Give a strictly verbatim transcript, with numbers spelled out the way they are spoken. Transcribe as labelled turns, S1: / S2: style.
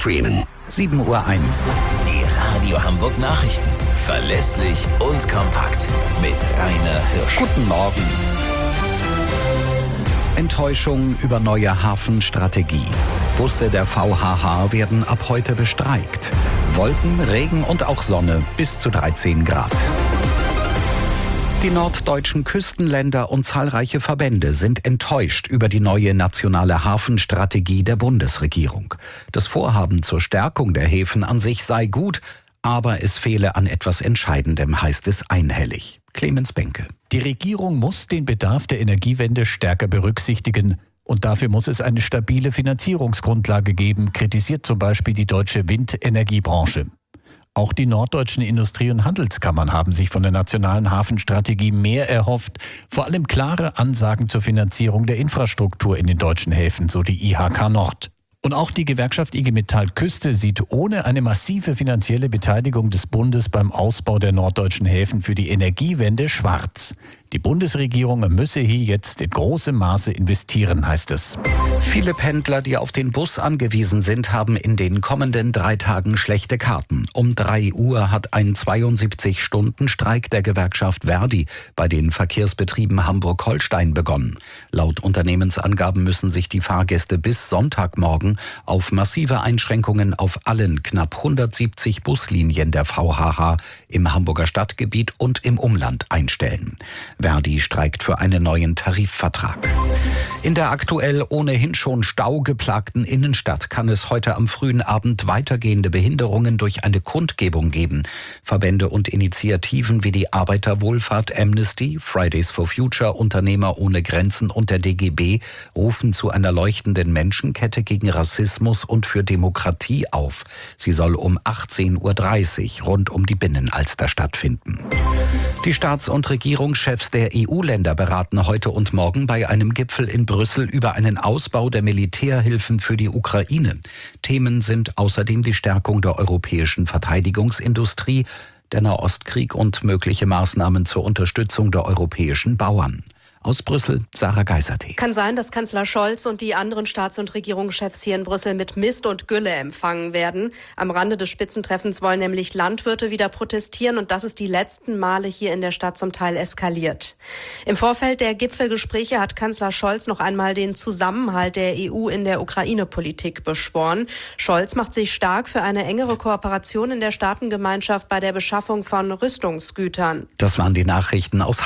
S1: streamen.
S2: sieben Uhr eins.
S3: Die Radio Hamburg Nachrichten. Verlässlich und kompakt. Mit Rainer Hirsch.
S2: Guten Morgen. Enttäuschung über neue Hafenstrategie. Busse der V H H werden ab heute bestreikt. Wolken, Regen und auch Sonne bis zu dreizehn Grad. Die norddeutschen Küstenländer und zahlreiche Verbände sind enttäuscht über die neue nationale Hafenstrategie der Bundesregierung. Das Vorhaben zur Stärkung der Häfen an sich sei gut, aber es fehle an etwas Entscheidendem, heißt es einhellig. Clemens Benke.
S4: Die Regierung muss den Bedarf der Energiewende stärker berücksichtigen. Und dafür muss es eine stabile Finanzierungsgrundlage geben, kritisiert zum Beispiel die deutsche Windenergiebranche. Auch die norddeutschen Industrie- und Handelskammern haben sich von der nationalen Hafenstrategie mehr erhofft. Vor allem klare Ansagen zur Finanzierung der Infrastruktur in den deutschen Häfen, so die I H K Nord. Und auch die Gewerkschaft I G Metall Küste sieht ohne eine massive finanzielle Beteiligung des Bundes beim Ausbau der norddeutschen Häfen für die Energiewende schwarz. Die Bundesregierung müsse hier jetzt in großem Maße investieren, heißt es.
S2: Viele Pendler, die auf den Bus angewiesen sind, haben in den kommenden drei Tagen schlechte Karten. Um drei Uhr hat ein zweiundsiebzig-Stunden-Streik der Gewerkschaft Verdi bei den Verkehrsbetrieben Hamburg-Holstein begonnen. Laut Unternehmensangaben müssen sich die Fahrgäste bis Sonntagmorgen auf massive Einschränkungen auf allen knapp hundertsiebzig Buslinien der V H H im Hamburger Stadtgebiet und im Umland einstellen. Verdi streikt für einen neuen Tarifvertrag. In der aktuell ohnehin schon staugeplagten Innenstadt kann es heute am frühen Abend weitergehende Behinderungen durch eine Kundgebung geben. Verbände und Initiativen wie die Arbeiterwohlfahrt Amnesty, Fridays for Future, Unternehmer ohne Grenzen und der D G B rufen zu einer leuchtenden Menschenkette gegen Rassismus und für Demokratie auf. Sie soll um achtzehn Uhr dreißig rund um die Binnenalster stattfinden. Die Staats- und Regierungschefs der E U-Länder beraten heute und morgen bei einem Gipfel in Brüssel über einen Ausbau der Militärhilfen für die Ukraine. Themen sind außerdem die Stärkung der europäischen Verteidigungsindustrie, der Nahostkrieg und mögliche Maßnahmen zur Unterstützung der europäischen Bauern. Aus Brüssel, Sarah Geiserte.
S5: Kann sein, dass Kanzler Scholz und die anderen Staats- und Regierungschefs hier in Brüssel mit Mist und Gülle empfangen werden. Am Rande des Spitzentreffens wollen nämlich Landwirte wieder protestieren und das ist die letzten Male hier in der Stadt zum Teil eskaliert. Im Vorfeld der Gipfelgespräche hat Kanzler Scholz noch einmal den Zusammenhalt der E U in der Ukraine-Politik beschworen. Scholz macht sich stark für eine engere Kooperation in der Staatengemeinschaft bei der Beschaffung von Rüstungsgütern.
S2: Das waren die Nachrichten aus